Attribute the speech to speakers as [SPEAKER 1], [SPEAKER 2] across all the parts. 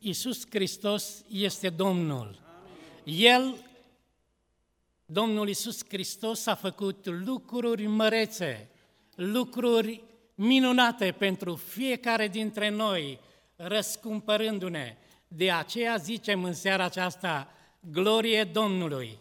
[SPEAKER 1] Iisus Hristos este Domnul. El, Domnul Iisus Hristos, a făcut lucruri mărețe, lucruri minunate pentru fiecare dintre noi, răscumpărându-ne. De aceea zicem în seara aceasta, glorie Domnului!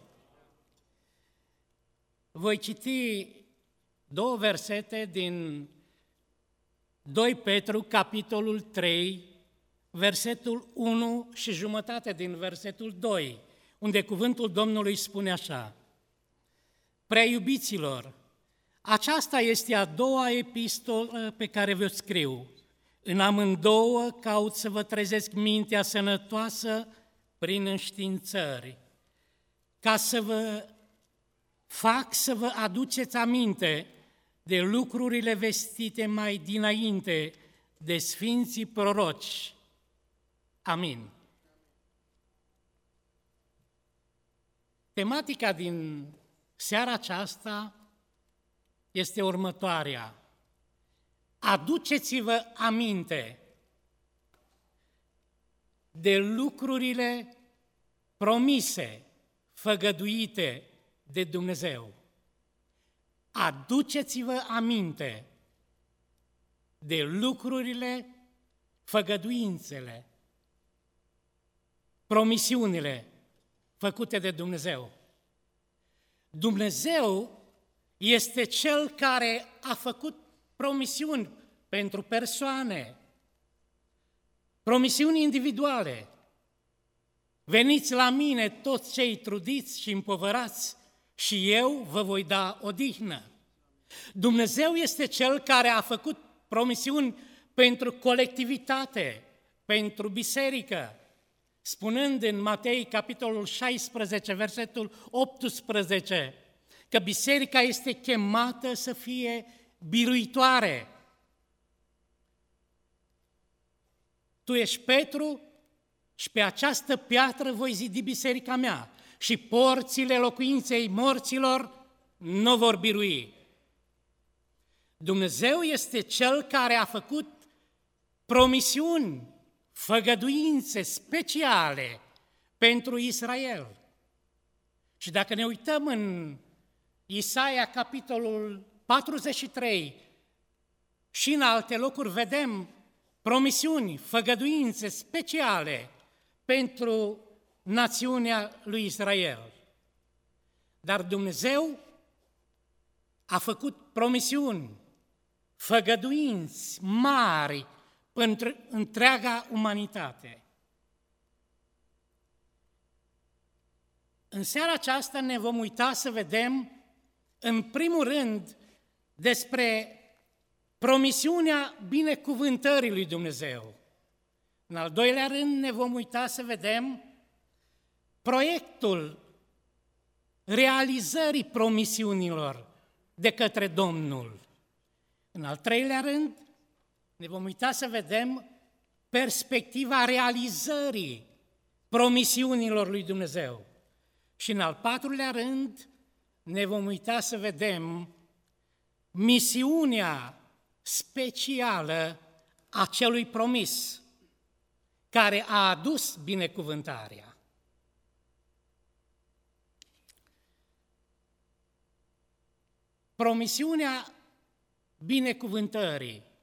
[SPEAKER 1] Voi citi două versete din 2 Petru, capitolul 3, versetul 1 și jumătate din versetul 2, unde cuvântul Domnului spune așa: Prea iubiților, aceasta este a doua epistolă pe care vă scriu. În amândouă caut să vă trezesc mintea sănătoasă prin înștiințări, ca să vă fac să vă aduceți aminte de lucrurile vestite mai dinainte de sfinții proroci. Amin. Tematica din seara aceasta este următoarea: aduceți-vă aminte de lucrurile promise, făgăduite de Dumnezeu. Aduceți-vă aminte de lucrurile, făgăduințele, promisiunile făcute de Dumnezeu. Dumnezeu este Cel care a făcut promisiuni pentru persoane, promisiuni individuale. Veniți la mine toți cei trudiți și împovărați și eu vă voi da odihnă. Dumnezeu este Cel care a făcut promisiuni pentru colectivitate, pentru biserică, spunând în Matei, capitolul 16, versetul 18, că biserica este chemată să fie biruitoare. Tu ești Petru și pe această piatră voi zidi biserica mea și porțile locuinței morților nu vor birui. Dumnezeu este Cel care a făcut promisiuni, făgăduințe speciale pentru Israel. Și dacă ne uităm în Isaia, capitolul 43 și în alte locuri, vedem promisiuni, făgăduințe speciale pentru națiunea lui Israel. Dar Dumnezeu a făcut promisiuni, făgăduinți mari pentru întreaga umanitate. În seara aceasta ne vom uita să vedem, în primul rând, despre promisiunea binecuvântării lui Dumnezeu. În al doilea rând ne vom uita să vedem proiectul realizării promisiunilor de către Domnul. În al treilea rând ne vom uita să vedem perspectiva realizării promisiunilor lui Dumnezeu. Și în al patrulea rând ne vom uita să vedem misiunea specială a celui promis, care a adus binecuvântarea. Promisiunea binecuvântării.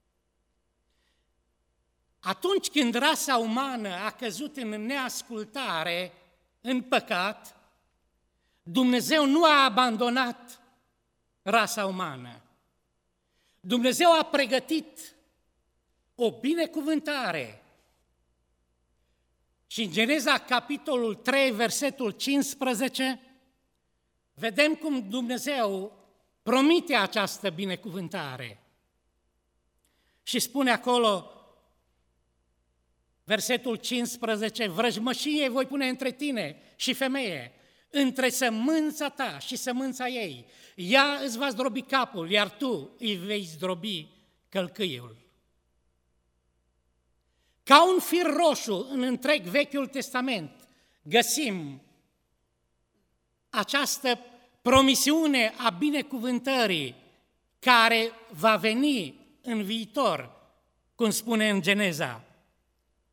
[SPEAKER 1] Atunci când rasa umană a căzut în neascultare, în păcat, Dumnezeu nu a abandonat rasa umană. Dumnezeu a pregătit o binecuvântare. Și în Geneza, capitolul 3, versetul 15, vedem cum Dumnezeu promite această binecuvântare. Și spune acolo, versetul 15, vrăjmășie voi pune între tine și femeie, între sămânța ta și sămânța ei. Ea îți va zdrobi capul, iar tu îi vei zdrobi călcâiul. Ca un fir roșu în întreg Vechiul Testament găsim această promisiune a binecuvântării care va veni în viitor, cum spune în Geneza.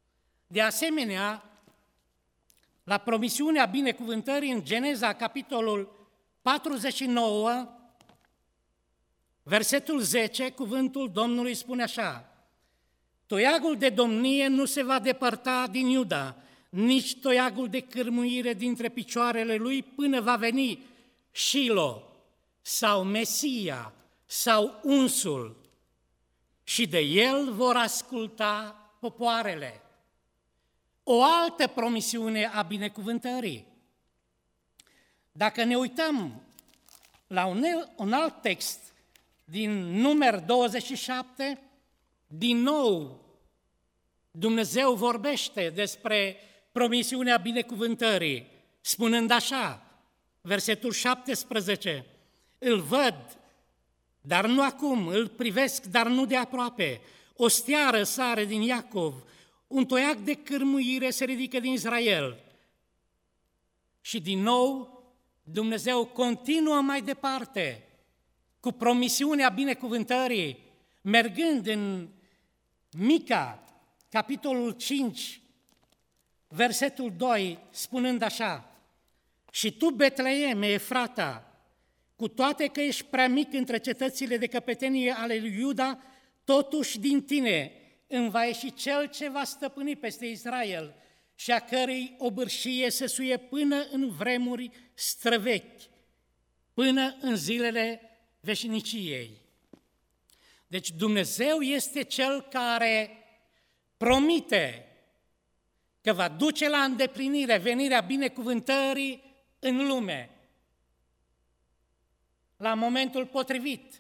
[SPEAKER 1] De asemenea, la promisiunea binecuvântării în Geneza, capitolul 49, versetul 10, cuvântul Domnului spune așa: toiagul de domnie nu se va depărta din Iuda, nici toiagul de cârmuire dintre picioarele lui, până va veni Shilo sau Mesia sau unsul, și de el vor asculta popoarele. O altă promisiune a binecuvântării. Dacă ne uităm la un alt text din Numeri 27, din nou Dumnezeu vorbește despre promisiunea binecuvântării, spunând așa, versetul 17, îl văd, dar nu acum, îl privesc, dar nu de aproape, o steară sare din Iacov, un toiac de cârmuire se ridică din Israel. Și din nou Dumnezeu continuă mai departe cu promisiunea binecuvântării, mergând în Mica, capitolul 5, versetul 2, spunând așa: și tu, Betleem, Efrata, cu toate că ești prea mic între cetățile de căpetenie ale lui Iuda, totuși din tine îmi va ieși cel ce va stăpâni peste Israel și a cărei obârșie se suie până în vremuri străvechi, până în zilele veșniciei. Deci Dumnezeu este Cel care promite că va duce la îndeplinire venirea binecuvântării în lume, la momentul potrivit.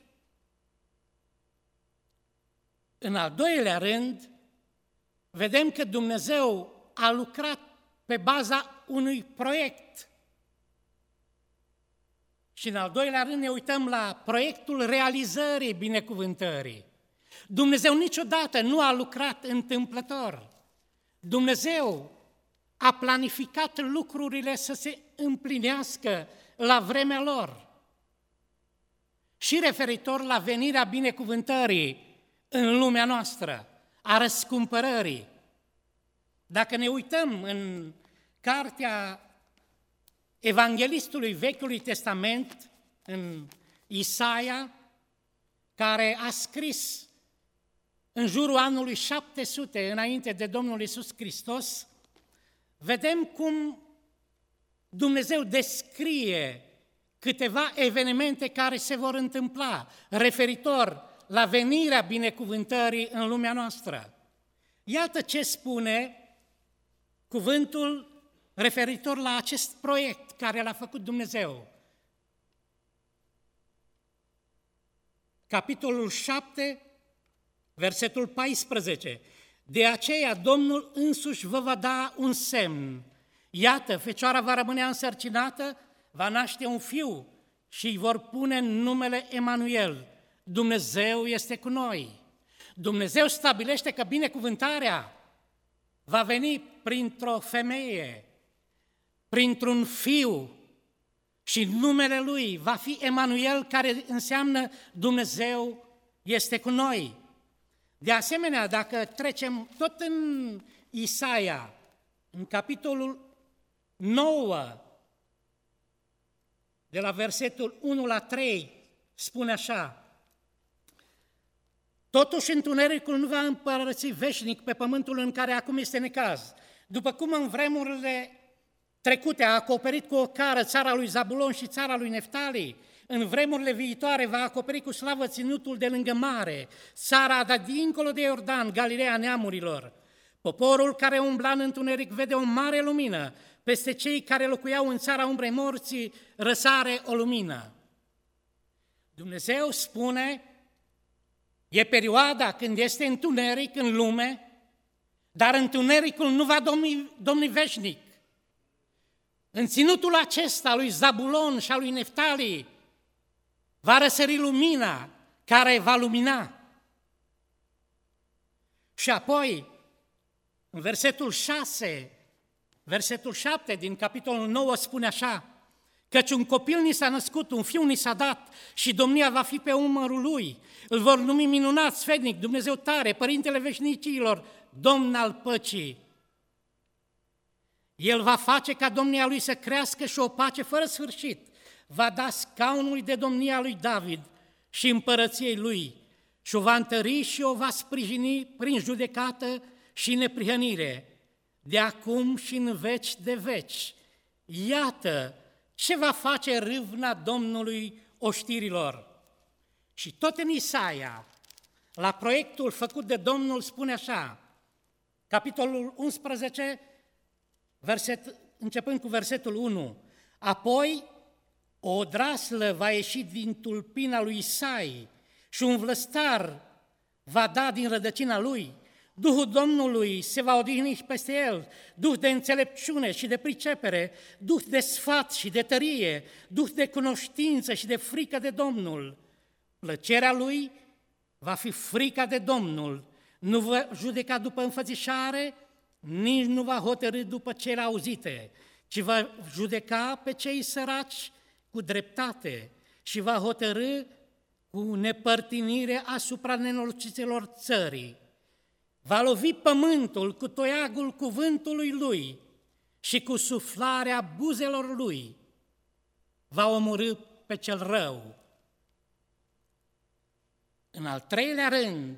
[SPEAKER 1] În al doilea rând, vedem că Dumnezeu a lucrat pe baza unui proiect. Și în al doilea rând ne uităm la proiectul realizării binecuvântării. Dumnezeu niciodată nu a lucrat întâmplător. Dumnezeu a planificat lucrurile să se împlinească la vremea lor. Și referitor la venirea binecuvântării în lumea noastră, a răscumpărării. Dacă ne uităm în cartea evanghelistului Vechiului Testament, în Isaia, care a scris în jurul anului 700 înainte de Domnul Iisus Hristos, vedem cum Dumnezeu descrie câteva evenimente care se vor întâmpla referitor la venirea binecuvântării în lumea noastră. Iată ce spune cuvântul referitor la acest proiect care l-a făcut Dumnezeu. Capitolul 7, versetul 14. De aceea Domnul însuși vă va da un semn. Iată, fecioara va rămâne însărcinată, va naște un fiu și îi vor pune numele Emanuel. Dumnezeu este cu noi. Dumnezeu stabilește că binecuvântarea va veni printr-o femeie, printr-un fiu, și numele lui va fi Emanuel, care înseamnă Dumnezeu este cu noi. De asemenea, dacă trecem tot în Isaia, în capitolul 9, de la versetul 1 la 3, spune așa: totuși întunericul nu va împărăți veșnic pe pământul în care acum este necaz. După cum în vremurile trecute a acoperit cu o cară țara lui Zabulon și țara lui Neftali, în vremurile viitoare va acoperi cu slavă ținutul de lângă mare, țara de dincolo de Iordan, Galileea neamurilor. Poporul care umbla în întuneric vede o mare lumină, peste cei care locuiau în țara umbrei morții răsare o lumină. Dumnezeu spune: e perioada când este întuneric în lume, dar întunericul nu va domni veșnic. În ținutul acesta lui Zabulon și al lui Neftali va răsări lumina care va lumina. Și apoi, în versetul 6, versetul 7 din capitolul 9 spune așa: căci un copil ni s-a născut, un fiu ni s-a dat și domnia va fi pe umărul lui. Îl vor numi minunat, sfetnic, Dumnezeu tare, Părintele veșnicilor, Domn al păcii. El va face ca domnia lui să crească și o pace fără sfârșit. Va da scaunului de domnia lui David și împărăției lui și o va întări și o va sprijini prin judecată și neprihănire, de acum și în veci de veci. Iată ce va face râvna Domnului oștirilor. Și tot în Isaia, la proiectul făcut de Domnul, spune așa, capitolul 11, începând cu versetul 1, apoi o odraslă va ieși din tulpina lui Isai și un vlăstar va da din rădăcina lui. Duhul Domnului se va odihni peste el, duh de înțelepciune și de pricepere, duh de sfat și de tărie, duh de cunoștință și de frică de Domnul. Plăcerea lui va fi frica de Domnul, nu va judeca după înfățișare, nici nu va hotărî după cele auzite, ci va judeca pe cei săraci cu dreptate și va hotărâ cu nepărtinire asupra nenorociților țării. Va lovi pământul cu toiagul cuvântului lui și cu suflarea buzelor lui. Va omorî pe cel rău. În al treilea rând,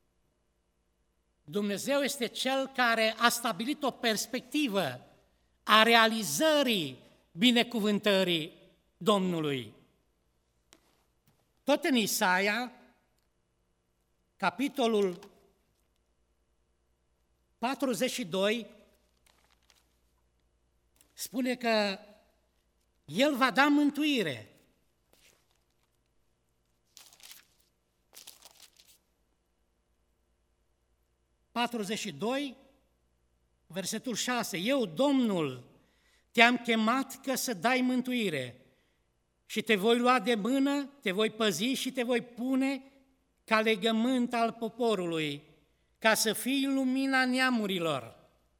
[SPEAKER 1] Dumnezeu este Cel care a stabilit o perspectivă a realizării binecuvântării Domnului. Tot în Isaia, capitolul 42, spune că El va da mântuire. Versetul 6, eu, Domnul, te-am chemat ca să dai mântuire și te voi lua de mână, te voi păzi și te voi pune ca legământ al poporului, ca să fii lumina neamurilor.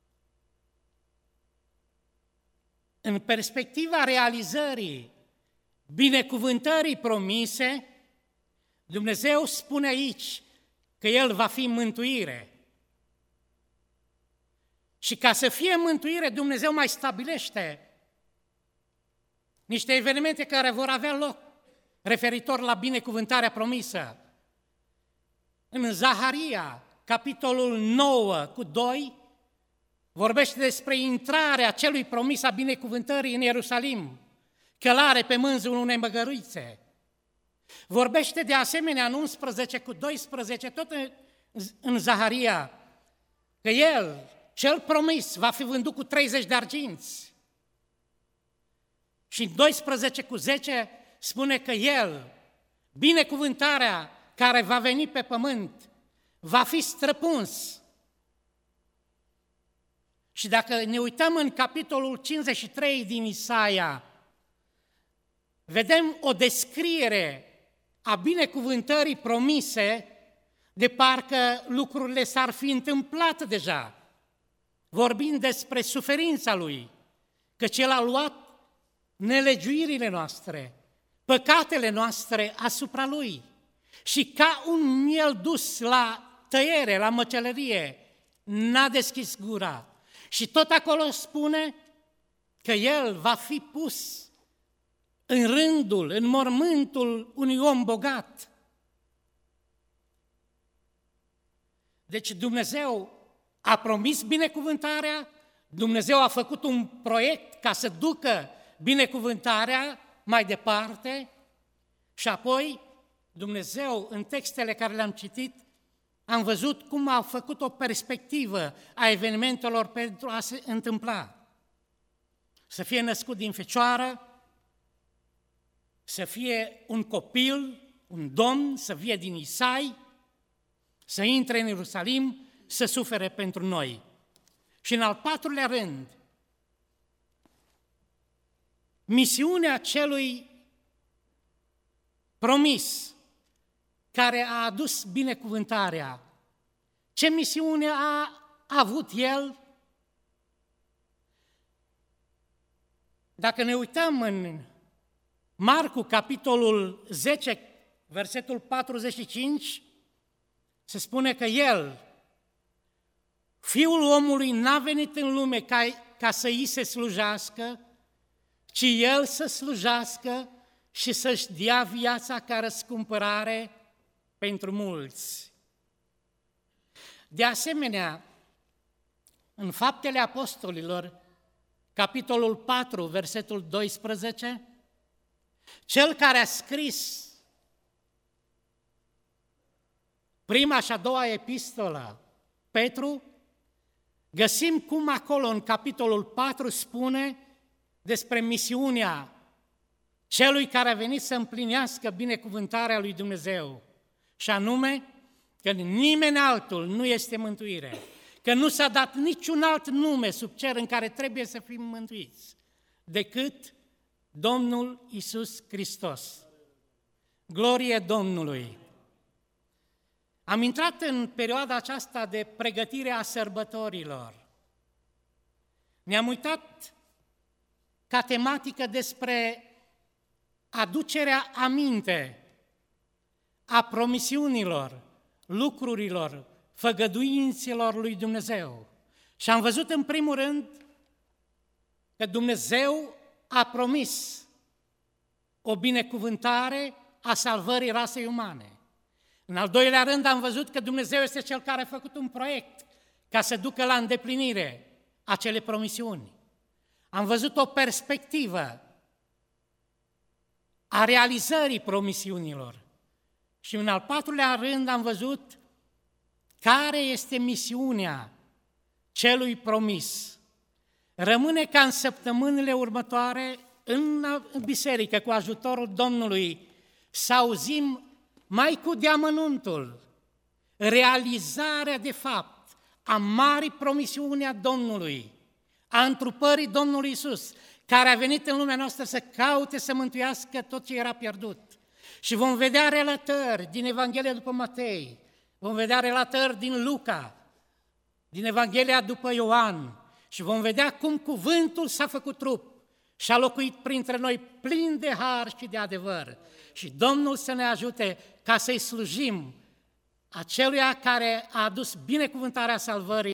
[SPEAKER 1] În perspectiva realizării binecuvântării promise, Dumnezeu spune aici că El va fi mântuire. Și ca să fie mântuire, Dumnezeu mai stabilește niște evenimente care vor avea loc referitor la binecuvântarea promisă. În Zaharia, capitolul 9 cu 2, vorbește despre intrarea celui promis a binecuvântării în Ierusalim, călare pe mânzul unei măgăruițe. Vorbește de asemenea în 11 cu 12, tot în Zaharia, că El, cel promis, va fi vândut cu 30 de arginți. Și în 12 cu 10 spune că El, binecuvântarea care va veni pe pământ, va fi străpuns. Și dacă ne uităm în capitolul 53 din Isaia, vedem o descriere a binecuvântării promise, de parcă lucrurile s-ar fi întâmplat deja, vorbind despre suferința Lui, căci El a luat nelegiuirile noastre, păcatele noastre asupra Lui și ca un miel dus la tăiere, la măcelărie, n-a deschis gura. Și tot acolo spune că El va fi pus în rândul, în mormântul unui om bogat. Deci Dumnezeu a promis binecuvântarea, Dumnezeu a făcut un proiect ca să ducă binecuvântarea mai departe și apoi Dumnezeu, în textele care le-am citit, am văzut cum a făcut o perspectivă a evenimentelor pentru a se întâmpla. Să fie născut din fecioară, să fie un copil, un domn, să fie din Isai, să intre în Ierusalim, să sufere pentru noi. Și în al patrulea rând, misiunea celui promis, care a adus binecuvântarea. Ce misiune a avut El? Dacă ne uităm în Marcu, capitolul 10, versetul 45, se spune că El, Fiul omului, n-a venit în lume ca ca să îi se slujească, ci El să slujească și să-și dea viața ca răscumpărare pentru mulți. De asemenea, în Faptele Apostolilor, capitolul 4, versetul 12, cel care a scris prima și a doua epistolă, Petru, găsim cum acolo în capitolul 4 spune despre misiunea celui care a venit să împlinească binecuvântarea lui Dumnezeu, și anume că nimeni altul nu este mântuire, că nu s-a dat niciun alt nume sub cer în care trebuie să fim mântuiți, decât Domnul Iisus Hristos. Glorie Domnului! Am intrat în perioada aceasta de pregătire a sărbătorilor. Ne-am uitat ca tematică despre aducerea aminte a promisiunilor, lucrurilor, făgăduințelor lui Dumnezeu. Și am văzut în primul rând că Dumnezeu a promis o binecuvântare a salvării rasei umane. În al doilea rând am văzut că Dumnezeu este Cel care a făcut un proiect ca să ducă la îndeplinire acele promisiuni. Am văzut o perspectivă a realizării promisiunilor. Și în al patrulea rând am văzut care este misiunea celui promis. Rămâne ca în săptămânile următoare în biserică, cu ajutorul Domnului, să auzim mai cu deamănuntul realizarea de fapt a marii promisiuni a Domnului, a întrupării Domnului Iisus, care a venit în lumea noastră să caute să mântuiască tot ce era pierdut. Și vom vedea relatări din Evanghelia după Matei, vom vedea relatări din Luca, din Evanghelia după Ioan și vom vedea cum cuvântul s-a făcut trup și a locuit printre noi plin de har și de adevăr. Și Domnul să ne ajute ca să-i slujim aceluia care a adus binecuvântarea salvării